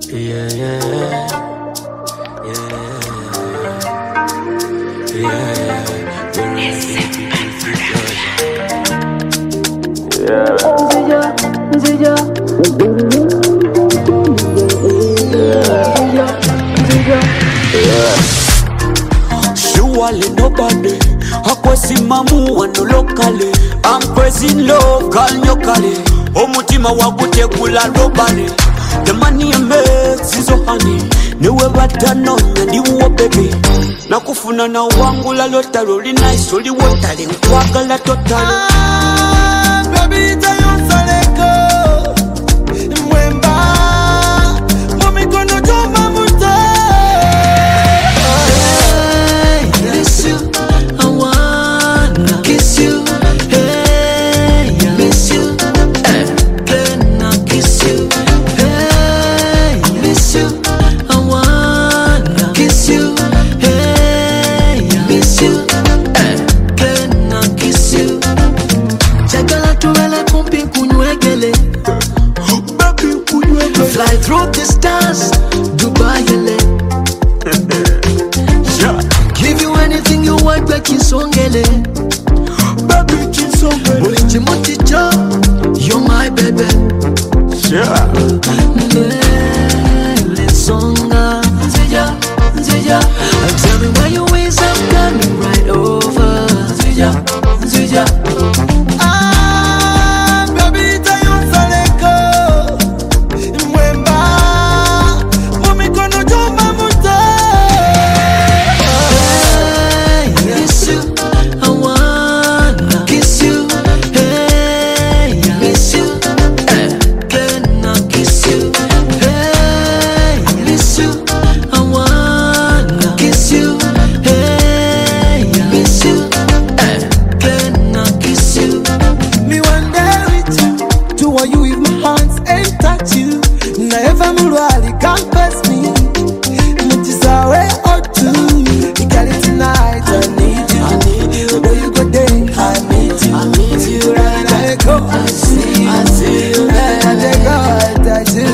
Yeah, yeah, yeah, surely nobody akwesimamu wano locally. I'm crazy in love, girl nyokali. Omutima wakutekula robale. The money I make is so honey. Niwe batanonya ndiwo baby. Nakufuna na wangu la lotaro li nice oli wotale nkwagala totally. Baby tayonsaleko mwemba mumikono joma muta. Miss you, I wanna kiss you. Hey, miss you, can I kiss you? Hey, miss you, I wanna kiss you. Hey, miss you, can I kiss you? Chagala tuwele kumpi kunywegele. Baby kunywegele. Fly through the stars, Dubai ele. Give you anything you want, back kisongele. Baby kisongele. Ulinji muticho, you're my baby. Lesonga, nzija, nzija. Tell me where you is, I'm coming right over. Nzija, nzija. Baby tayonsaleko mwemba mumikono joma muta. Miss you, I wanna kiss you. Hey, miss you, can I kiss you? Hey, miss you, I wanna kiss you. Hey, miss you, can I kiss you? Me one day with you, do what you with my hands and touch you. Never mulwali can't pass me. Mutisawe or two. You got it tonight, I need you. I need you. Where you go day, I need you. I need you right now. I go, I see you. I see you right now. I go, I touch you.